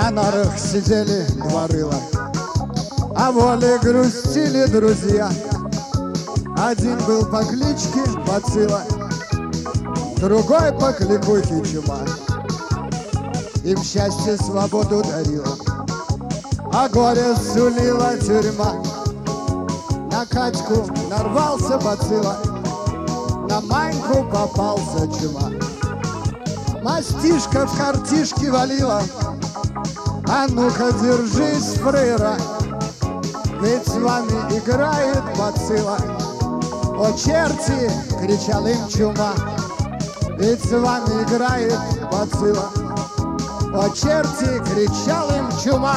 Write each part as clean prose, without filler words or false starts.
На нарах сидели два рыла, а воле грустили друзья. Один был по кличке Бацилла, другой по кликухе Чума. Им счастье свободу дарила, а горе сулила тюрьма. На Катьку нарвался Бацилла, на Маньку попался Чума. Мастишка в картишки валила, а ну-ка держись, фрыра, ведь с вами играет Бацилла. О, черти, кричал им Чума, ведь с вами играет Бацилла. О, черти, кричал им Чума.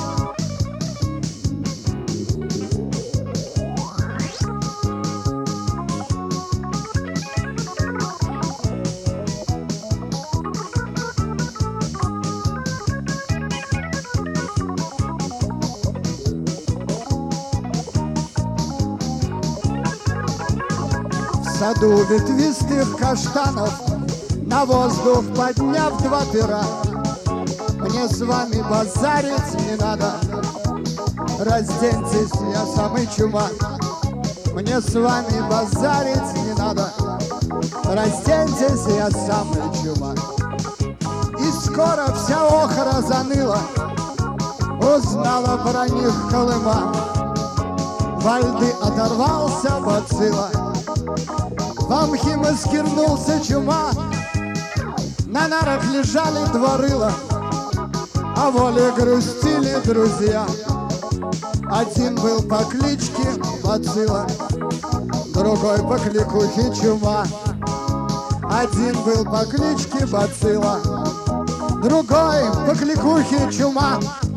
В саду ветвистых каштанов, на воздух подняв два пера, мне с вами базарить не надо, разденьтесь, я самый Чума. Мне с вами базарить не надо, разденьтесь, я самый Чума. И скоро вся охра заныла, узнала про них Колыма. Во льды оторвался Бацилла, в мхи маскирнулся Чума. На нарах лежали два рыла, а воле грустили друзья. Один был по кличке Бацилла, другой по кликухе Чума. Один был по кличке Бацилла, другой по кликухе Чума.